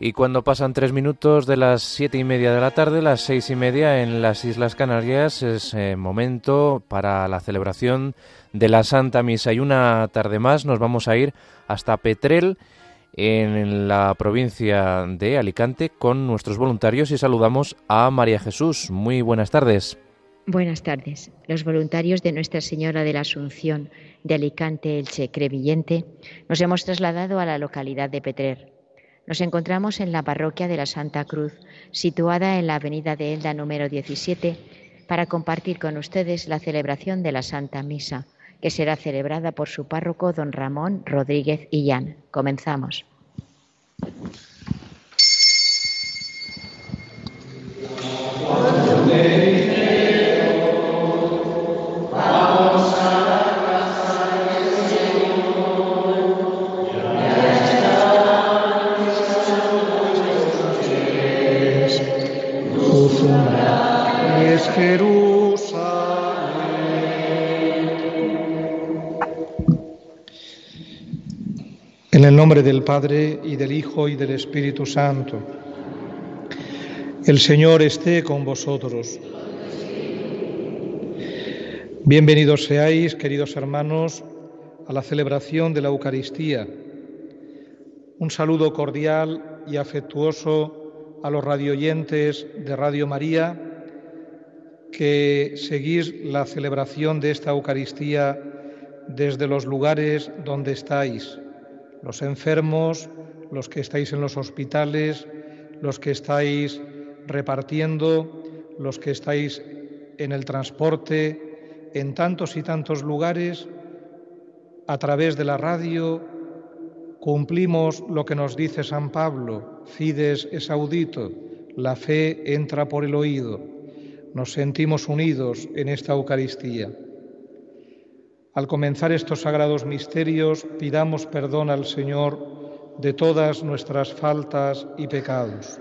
Y cuando pasan 3 minutos de las 7:30 de la tarde, las 6:30 en las Islas Canarias, es momento para la celebración de la Santa Misa. Y una tarde más nos vamos a ir hasta Petrel, en la provincia de Alicante, con nuestros voluntarios, y saludamos a María Jesús. Muy buenas tardes. Buenas tardes. Los voluntarios de Nuestra Señora de la Asunción de Alicante, Elche, Crevillente, nos hemos trasladado a la localidad de Petrer. Nos encontramos en la parroquia de la Santa Cruz, situada en la avenida de Elda número 17, para compartir con ustedes la celebración de la Santa Misa, que será celebrada por su párroco, don Ramón Rodríguez Illán. Comenzamos. En el nombre del Padre, y del Hijo, y del Espíritu Santo. El Señor esté con vosotros. Bienvenidos seáis, queridos hermanos, a la celebración de la Eucaristía. Un saludo cordial y afectuoso a los radioyentes de Radio María, que seguís la celebración de esta Eucaristía desde los lugares donde estáis. Los enfermos, los que estáis en los hospitales, los que estáis repartiendo, los que estáis en el transporte, en tantos y tantos lugares, a través de la radio, cumplimos lo que nos dice San Pablo: fides es audito, la fe entra por el oído. Nos sentimos unidos en esta Eucaristía. Al comenzar estos sagrados misterios, pidamos perdón al Señor de todas nuestras faltas y pecados.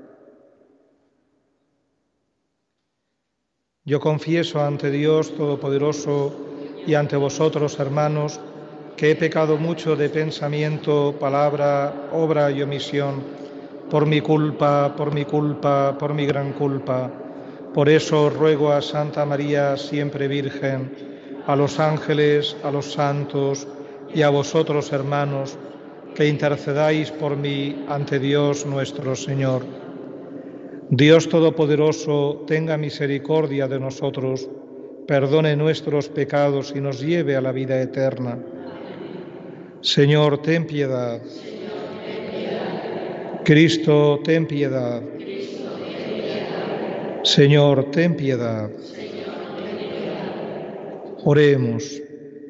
Yo confieso ante Dios Todopoderoso y ante vosotros, hermanos, que he pecado mucho de pensamiento, palabra, obra y omisión, por mi culpa, por mi gran culpa. Por eso os ruego a Santa María, siempre Virgen, a los ángeles, a los santos y a vosotros, hermanos, que intercedáis por mí ante Dios nuestro Señor. Dios Todopoderoso, tenga misericordia de nosotros, perdone nuestros pecados y nos lleve a la vida eterna. Señor, ten piedad. Cristo, ten piedad. Señor, ten piedad. Oremos.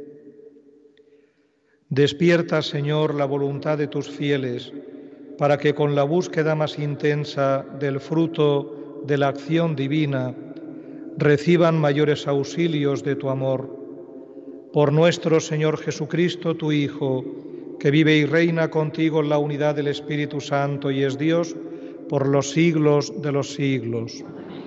Despierta, Señor, la voluntad de tus fieles, para que con la búsqueda más intensa del fruto de la acción divina reciban mayores auxilios de tu amor. Por nuestro Señor Jesucristo, tu Hijo, que vive y reina contigo en la unidad del Espíritu Santo y es Dios por los siglos de los siglos.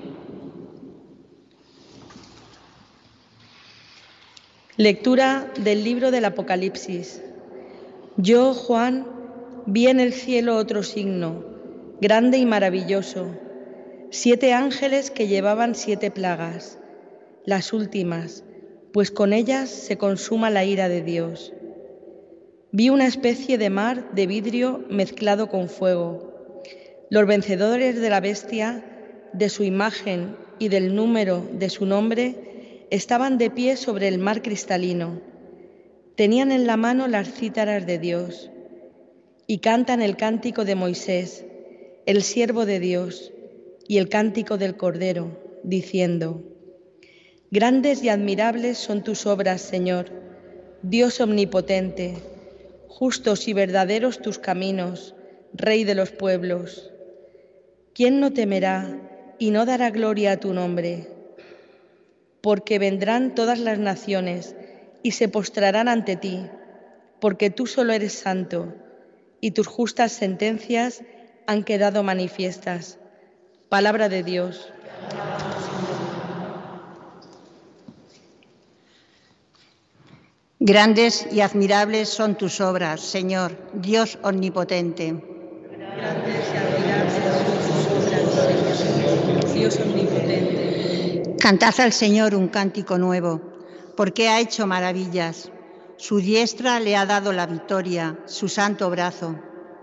Lectura del libro del Apocalipsis. Yo, Juan, vi en el cielo otro signo, grande y maravilloso, 7 ángeles que llevaban 7 plagas, las últimas, pues con ellas se consuma la ira de Dios. Vi una especie de mar de vidrio mezclado con fuego. Los vencedores de la bestia, de su imagen y del número de su nombre, estaban de pie sobre el mar cristalino. Tenían en la mano las cítaras de Dios y cantan el cántico de Moisés, el siervo de Dios, y el cántico del Cordero, diciendo: Grandes y admirables son tus obras, Señor, Dios omnipotente, justos y verdaderos tus caminos, Rey de los pueblos. ¿Quién no temerá y no dará gloria a tu nombre? Porque vendrán todas las naciones y se postrarán ante ti, porque tú solo eres santo, y tus justas sentencias han quedado manifiestas. Palabra de Dios. Grandes y admirables son tus obras, Señor, Dios omnipotente. Grandes y Dios omnipotente. Cantad al Señor un cántico nuevo, porque ha hecho maravillas. Su diestra le ha dado la victoria, su santo brazo.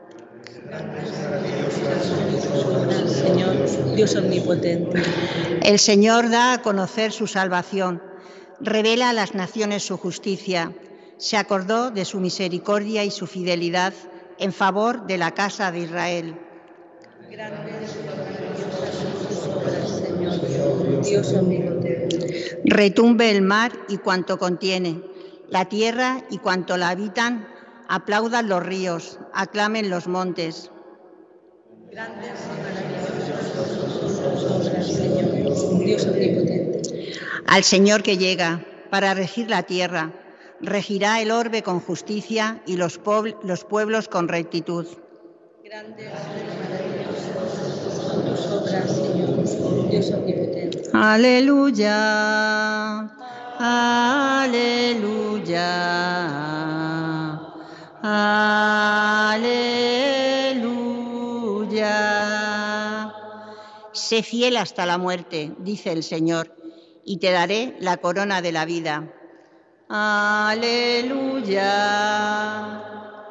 Señor, Dios omnipotente. El Señor da a conocer su salvación, revela a las naciones su justicia. Se acordó de su misericordia y su fidelidad en favor de la casa de Israel. Dios omnipotente. Retumbe el mar y cuanto contiene, la tierra y cuanto la habitan, aplaudan los ríos, aclamen los montes. Grandes y maravillosas obras, Señor, Dios omnipotente. Al Señor que llega para regir la tierra, regirá el orbe con justicia y los pueblos con rectitud. Grandes y maravillosas obras, Señor, Dios omnipotente. Aleluya, aleluya, aleluya. Sé fiel hasta la muerte, dice el Señor, y te daré la corona de la vida. Aleluya.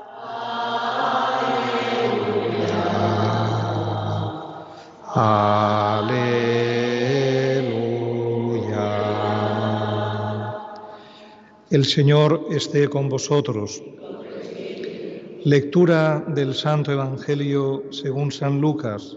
Aleluya. El Señor esté con vosotros. Lectura del Santo Evangelio según San Lucas.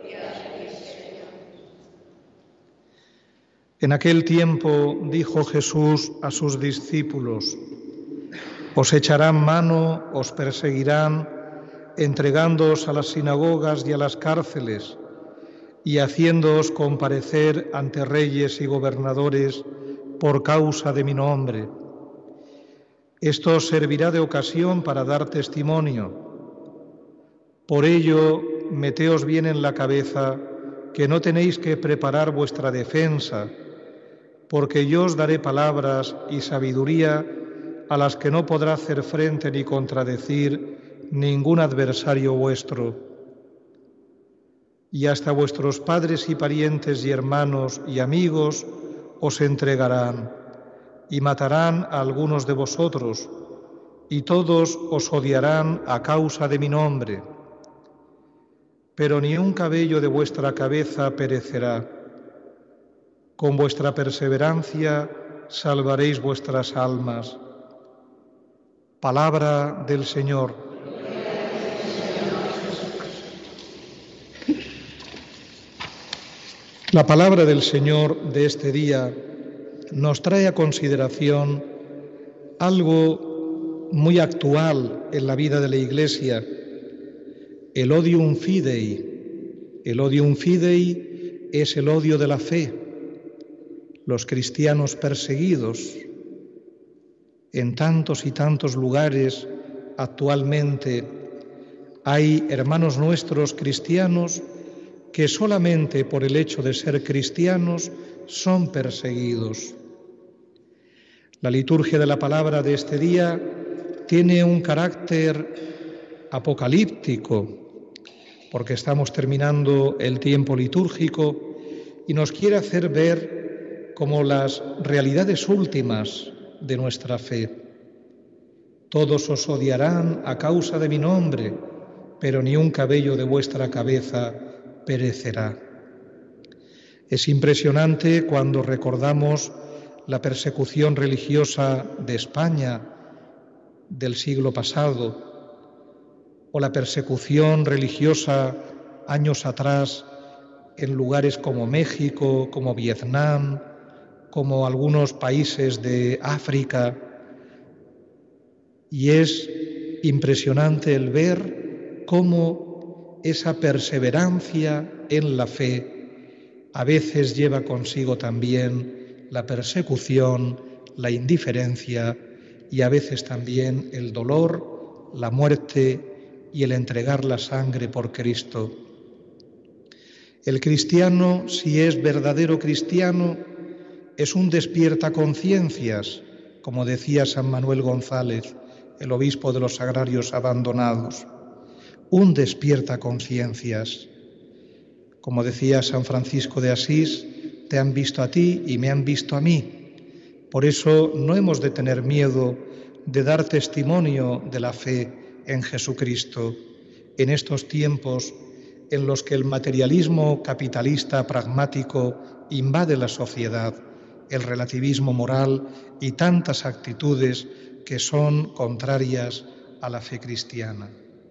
En aquel tiempo dijo Jesús a sus discípulos: os echarán mano, os perseguirán, entregándoos a las sinagogas y a las cárceles, y haciéndoos comparecer ante reyes y gobernadores por causa de mi nombre. Esto os servirá de ocasión para dar testimonio. Por ello, meteos bien en la cabeza que no tenéis que preparar vuestra defensa, porque yo os daré palabras y sabiduría a las que no podrá hacer frente ni contradecir ningún adversario vuestro. Y hasta vuestros padres y parientes y hermanos y amigos os entregarán, y matarán a algunos de vosotros, y todos os odiarán a causa de mi nombre. Pero ni un cabello de vuestra cabeza perecerá. Con vuestra perseverancia salvaréis vuestras almas. Palabra del Señor. La palabra del Señor de este día nos trae a consideración algo muy actual en la vida de la Iglesia, el odium fidei. El odium fidei es el odio de la fe. Los cristianos perseguidos en tantos y tantos lugares actualmente hay hermanos nuestros cristianos que solamente por el hecho de ser cristianos son perseguidos. La liturgia de la palabra de este día tiene un carácter apocalíptico, porque estamos terminando el tiempo litúrgico y nos quiere hacer ver como las realidades últimas de nuestra fe. Todos os odiarán a causa de mi nombre, pero ni un cabello de vuestra cabeza perecerá. Es impresionante cuando recordamos la persecución religiosa de España del siglo pasado, o la persecución religiosa años atrás en lugares como México, como Vietnam, como algunos países de África. Y es impresionante el ver cómo esa perseverancia en la fe a veces lleva consigo también la persecución, la indiferencia y a veces también el dolor, la muerte y el entregar la sangre por Cristo. El cristiano, si es verdadero cristiano, es un despiertaconciencias, como decía San Manuel González, el obispo de los Agrarios Abandonados. un despierta conciencias. Como decía San Francisco de Asís, te han visto a ti y me han visto a mí. Por eso no hemos de tener miedo de dar testimonio de la fe en Jesucristo en estos tiempos en los que el materialismo capitalista pragmático invade la sociedad, el relativismo moral y tantas actitudes que son contrarias a la fe cristiana.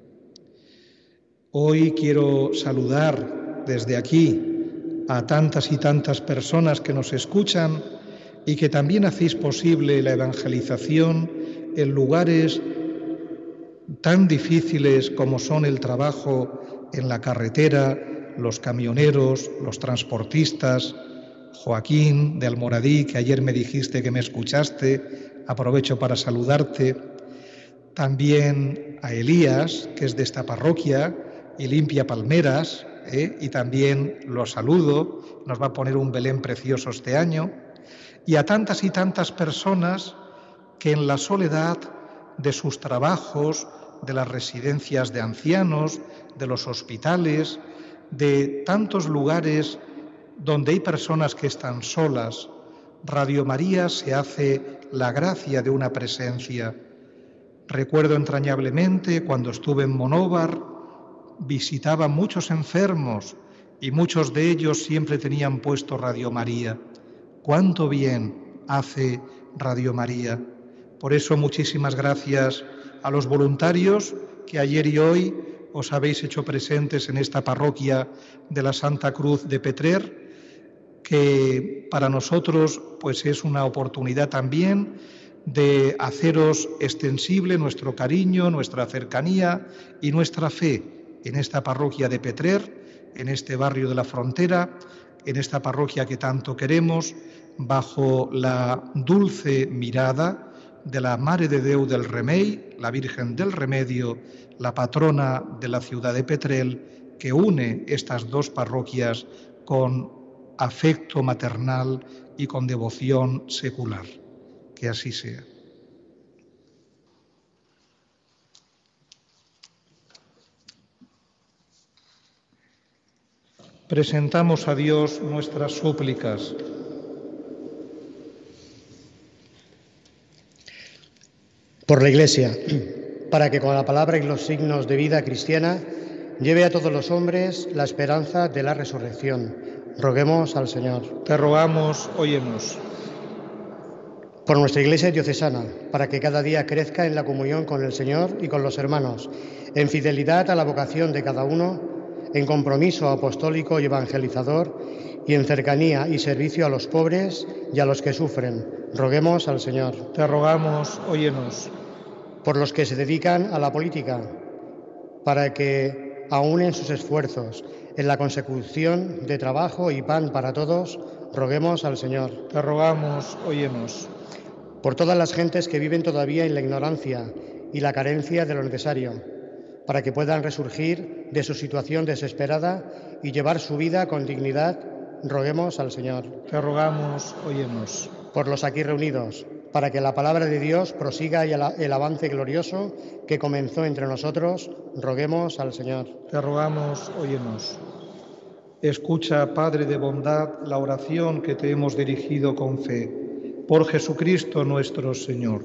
Hoy quiero saludar desde aquí a tantas y tantas personas que nos escuchan y que también hacéis posible la evangelización en lugares tan difíciles como son el trabajo en la carretera, los camioneros, los transportistas. Joaquín de Almoradí, que ayer me dijiste que me escuchaste, aprovecho para saludarte. También a Elías, que es de esta parroquia y limpia palmeras, y también lo saludo, nos va a poner un Belén precioso este año. Y a tantas y tantas personas que en la soledad de sus trabajos, de las residencias de ancianos, de los hospitales, de tantos lugares donde hay personas que están solas, Radio María se hace la gracia de una presencia. Recuerdo entrañablemente cuando estuve en Monóvar, visitaba muchos enfermos y muchos de ellos siempre tenían puesto Radio María. ¡Cuánto bien hace Radio María! Por eso muchísimas gracias a los voluntarios que ayer y hoy os habéis hecho presentes en esta parroquia de la Santa Cruz de Petrer, que para nosotros pues es una oportunidad también de haceros extensible nuestro cariño, nuestra cercanía y nuestra fe en esta parroquia de Petrer, en este barrio de la Frontera, en esta parroquia que tanto queremos, bajo la dulce mirada de la Mare de Déu del Remei, la Virgen del Remedio, la patrona de la ciudad de Petrel, que une estas dos parroquias con afecto maternal y con devoción secular. Que así sea. Presentamos a Dios nuestras súplicas. Por la Iglesia, para que con la palabra y los signos de vida cristiana lleve a todos los hombres la esperanza de la resurrección. Roguemos al Señor. Te rogamos, óyenos. Por nuestra Iglesia diocesana, para que cada día crezca en la comunión con el Señor y con los hermanos, en fidelidad a la vocación de cada uno, en compromiso apostólico y evangelizador, y en cercanía y servicio a los pobres y a los que sufren. Roguemos al Señor. Te rogamos, óyenos. Por los que se dedican a la política, para que aúnen sus esfuerzos en la consecución de trabajo y pan para todos, roguemos al Señor. Te rogamos, óyenos. Por todas las gentes que viven todavía en la ignorancia y la carencia de lo necesario, para que puedan resurgir de su situación desesperada y llevar su vida con dignidad, roguemos al Señor. Te rogamos, óyenos. Por los aquí reunidos, para que la palabra de Dios prosiga el avance glorioso que comenzó entre nosotros, roguemos al Señor. Te rogamos, óyenos. Escucha, Padre de bondad, la oración que te hemos dirigido con fe. Por Jesucristo nuestro Señor.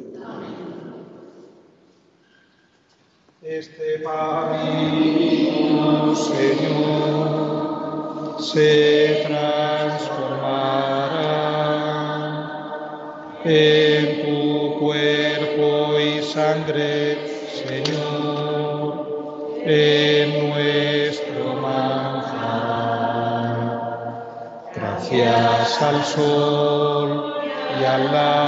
Este pan, Señor, se transformará en tu cuerpo y sangre, Señor, en nuestro manjar. Gracias al sol y al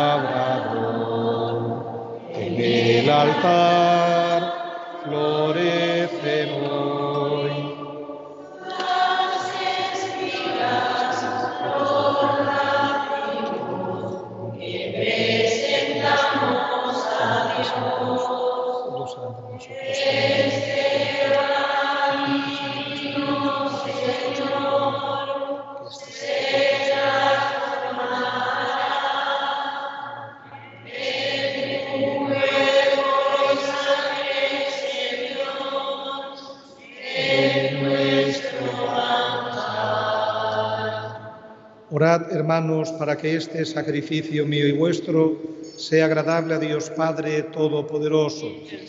labrador, en el altar florecen hoy. Orad, hermanos, para que este sacrificio mío y vuestro sea agradable a Dios Padre Todopoderoso.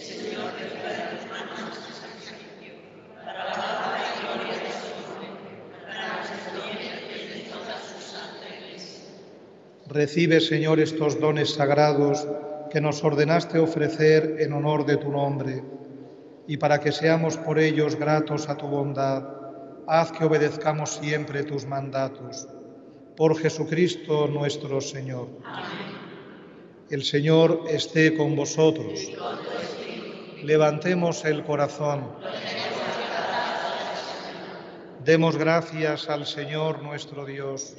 Recibe, Señor, estos dones sagrados que nos ordenaste ofrecer en honor de tu nombre, y para que seamos por ellos gratos a tu bondad, haz que obedezcamos siempre tus mandatos. Por Jesucristo nuestro Señor. Amén. El Señor esté con vosotros. Levantemos el corazón. Demos gracias al Señor nuestro Dios.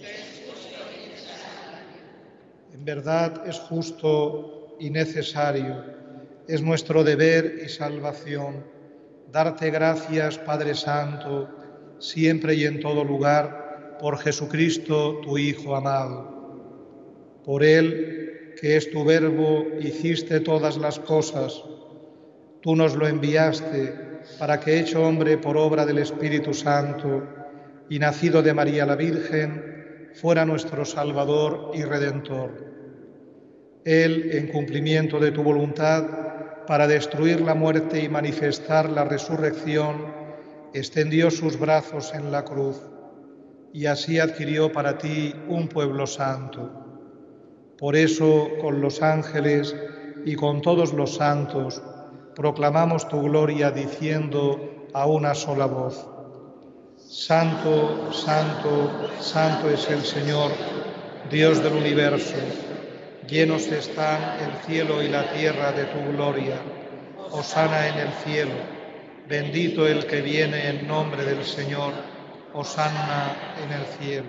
En verdad es justo y necesario, es nuestro deber y salvación, darte gracias, Padre Santo, siempre y en todo lugar, por Jesucristo, tu Hijo amado. Por Él, que es tu Verbo, hiciste todas las cosas. Tú nos lo enviaste para que, hecho hombre por obra del Espíritu Santo y nacido de María la Virgen, fuera nuestro Salvador y Redentor. Él, en cumplimiento de tu voluntad, para destruir la muerte y manifestar la resurrección, extendió sus brazos en la cruz y así adquirió para ti un pueblo santo. Por eso, con los ángeles y con todos los santos, proclamamos tu gloria diciendo a una sola voz: Santo, santo, santo es el Señor, Dios del universo. Llenos están el cielo y la tierra de tu gloria. Hosana en el cielo. Bendito el que viene en nombre del Señor. Hosana en el cielo.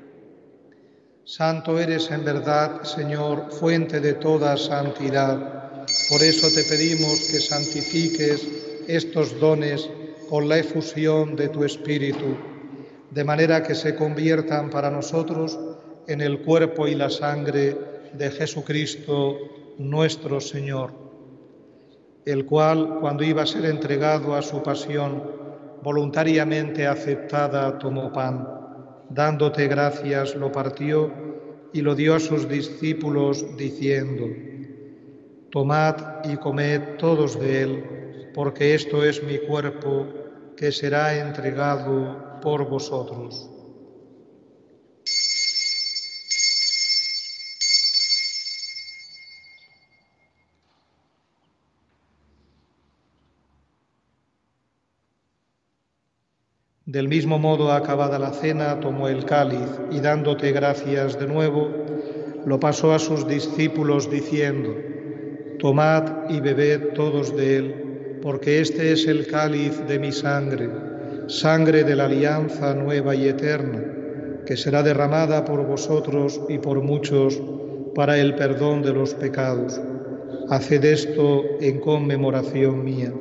Santo eres en verdad, Señor, fuente de toda santidad. Por eso te pedimos que santifiques estos dones con la efusión de tu Espíritu, de manera que se conviertan para nosotros en el cuerpo y la sangre de Jesucristo nuestro Señor, el cual, cuando iba a ser entregado a su pasión, voluntariamente aceptada, tomó pan, dándote gracias, lo partió y lo dio a sus discípulos, diciendo: Tomad y comed todos de él, porque esto es mi cuerpo, que será entregado por vosotros. Del mismo modo, acabada la cena, tomó el cáliz y, dándote gracias de nuevo, lo pasó a sus discípulos diciendo: Tomad y bebed todos de él, porque este es el cáliz de mi sangre, sangre de la alianza nueva y eterna, que será derramada por vosotros y por muchos para el perdón de los pecados. Haced esto en conmemoración mía.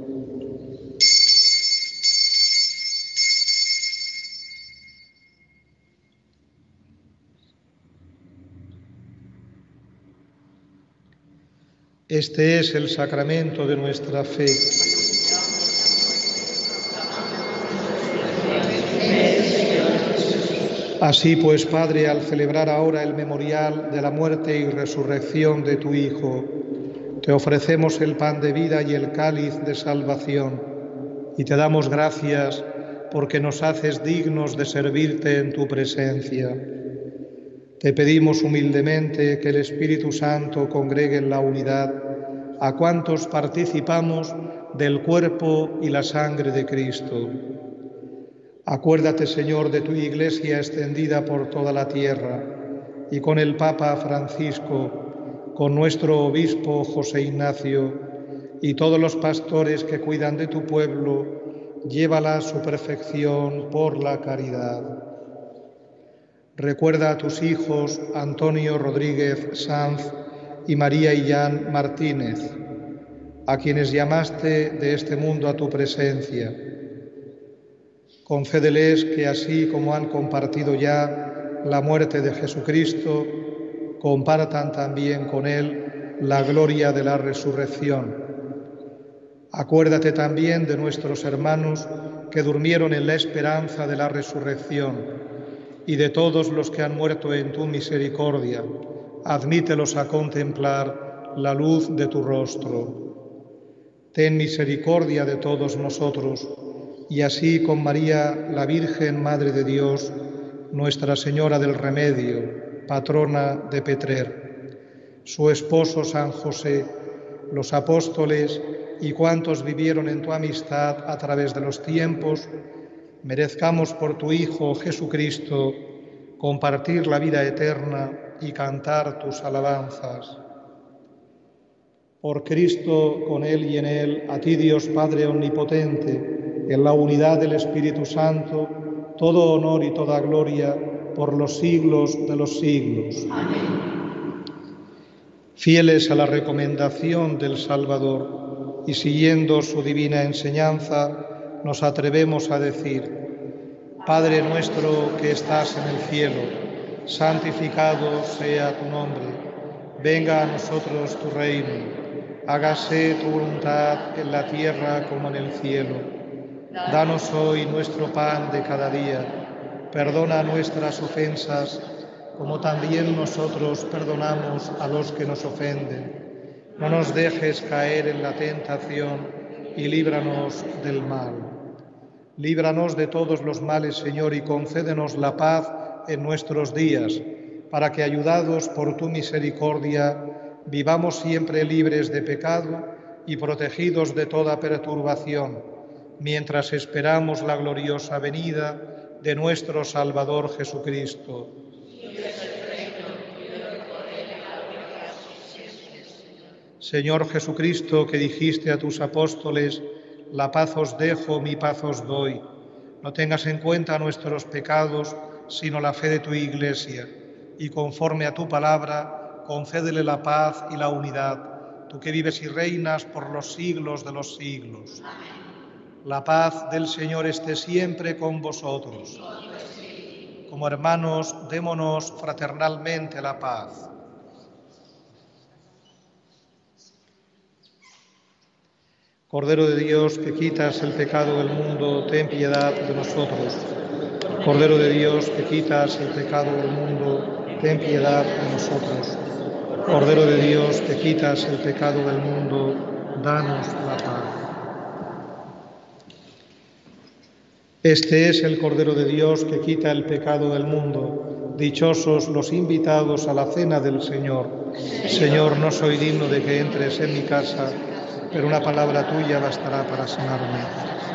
Este es el sacramento de nuestra fe. Así pues, Padre, al celebrar ahora el memorial de la muerte y resurrección de tu Hijo, te ofrecemos el pan de vida y el cáliz de salvación, y te damos gracias porque nos haces dignos de servirte en tu presencia. Te pedimos humildemente que el Espíritu Santo congregue en la unidad a cuantos participamos del cuerpo y la sangre de Cristo. Acuérdate, Señor, de tu Iglesia extendida por toda la tierra y con el Papa Francisco, con nuestro Obispo José Ignacio y todos los pastores que cuidan de tu pueblo, llévala a su perfección por la caridad. Recuerda a tus hijos Antonio Rodríguez Sanz y María Illán Martínez, a quienes llamaste de este mundo a tu presencia. Concédeles que, así como han compartido ya la muerte de Jesucristo, compartan también con Él la gloria de la resurrección. Acuérdate también de nuestros hermanos que durmieron en la esperanza de la resurrección y de todos los que han muerto en tu misericordia, admítelos a contemplar la luz de tu rostro. Ten misericordia de todos nosotros, y así con María, la Virgen Madre de Dios, Nuestra Señora del Remedio, patrona de Petrer, su esposo San José, los apóstoles y cuantos vivieron en tu amistad a través de los tiempos, merezcamos por tu Hijo Jesucristo compartir la vida eterna y cantar tus alabanzas. Por Cristo, con Él y en Él, a ti Dios Padre Omnipotente, en la unidad del Espíritu Santo, todo honor y toda gloria por los siglos de los siglos. Amén. Fieles a la recomendación del Salvador y siguiendo su divina enseñanza, nos atrevemos a decir: Padre nuestro que estás en el cielo, santificado sea tu nombre. Venga a nosotros tu reino. Hágase tu voluntad en la tierra como en el cielo. Danos hoy nuestro pan de cada día. Perdona nuestras ofensas, como también nosotros perdonamos a los que nos ofenden. No nos dejes caer en la tentación y líbranos del mal. Líbranos de todos los males, Señor, y concédenos la paz en nuestros días, para que, ayudados por tu misericordia, vivamos siempre libres de pecado y protegidos de toda perturbación, mientras esperamos la gloriosa venida de nuestro Salvador Jesucristo. Señor Jesucristo, que dijiste a tus apóstoles: la paz os dejo, mi paz os doy. No tengas en cuenta nuestros pecados, sino la fe de tu Iglesia, y conforme a tu palabra, concédele la paz y la unidad, tú que vives y reinas por los siglos de los siglos. Amén. La paz del Señor esté siempre con vosotros. Como hermanos, démonos fraternalmente la paz. Cordero de Dios, que quitas el pecado del mundo, ten piedad de nosotros. Cordero de Dios, que quitas el pecado del mundo, ten piedad de nosotros. Cordero de Dios, que quitas el pecado del mundo, danos la paz. Este es el Cordero de Dios que quita el pecado del mundo. Dichosos los invitados a la cena del Señor. Señor, no soy digno de que entres en mi casa, pero una palabra tuya bastará para sanarme.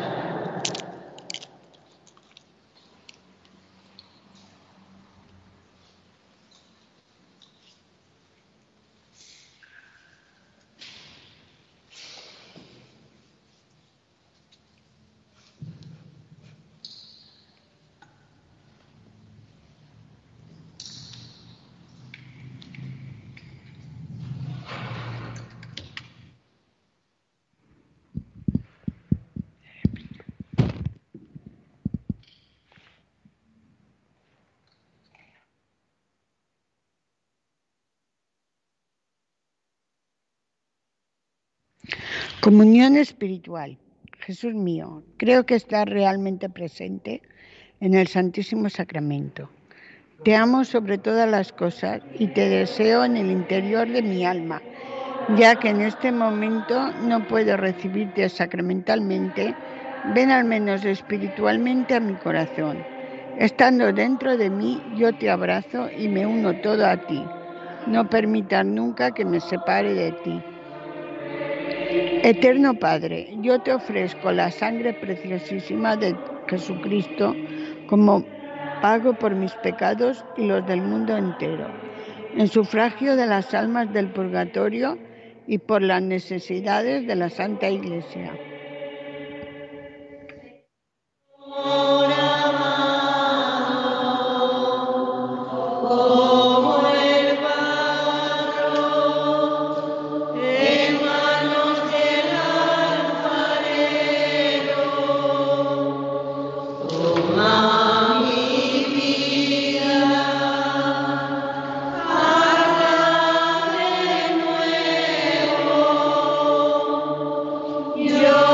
Comunión espiritual. Jesús mío, creo que estás realmente presente en el Santísimo Sacramento. Te amo sobre todas las cosas y te deseo en el interior de mi alma, ya que en este momento no puedo recibirte sacramentalmente. Ven al menos espiritualmente a mi corazón. Estando dentro de mí, yo te abrazo y me uno todo a ti. No permitas nunca que me separe de ti. Eterno Padre, yo te ofrezco la sangre preciosísima de Jesucristo como pago por mis pecados y los del mundo entero, en sufragio de las almas del purgatorio y por las necesidades de la Santa Iglesia. Yo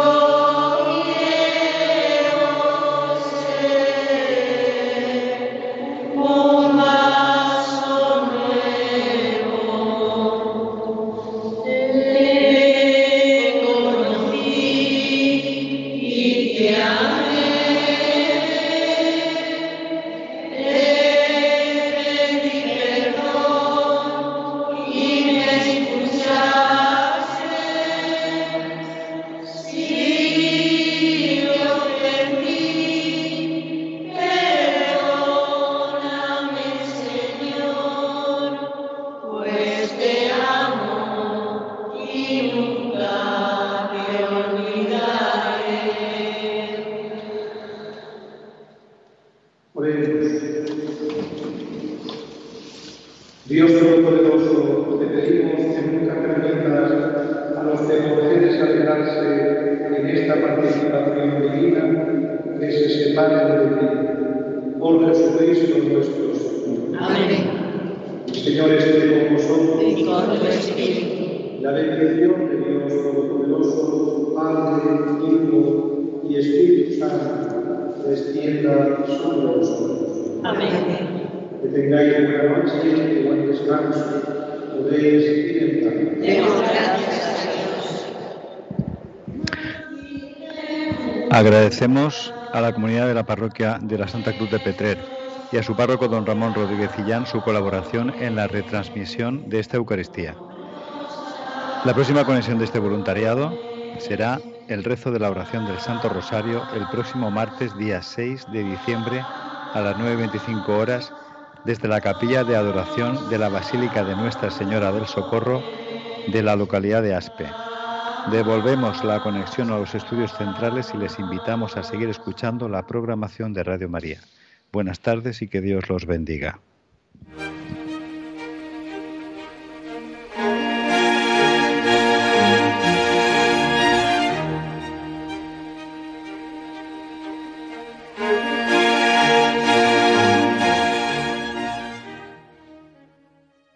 pues te amo y nunca te olvidaré. Oremos. Dios Todopoderoso, te pedimos que nunca permitas a los que por fe desalegrarse en esta participación divina que se separen de ti. Por Jesucristo nuestro Señor. Amén. El Señor esté con vosotros. Y con tu espíritu. La bendición de Dios Todopoderoso, Padre, Hijo y Espíritu Santo, descienda sobre vosotros. Amén. Que tengáis buena noche y buen descanso. Podéis ir en paz. Demos gracias a Dios. Agradecemos a la comunidad de la parroquia de la Santa Cruz de Petrer y a su párroco don Ramón Rodríguez Illán su colaboración en la retransmisión de esta Eucaristía. La próxima conexión de este voluntariado será el rezo de la oración del Santo Rosario el próximo martes, día 6 de diciembre, a las 9:25 horas, desde la capilla de adoración de la Basílica de Nuestra Señora del Socorro de la localidad de Aspe. Devolvemos la conexión a los estudios centrales y les invitamos a seguir escuchando la programación de Radio María. Buenas tardes y que Dios los bendiga.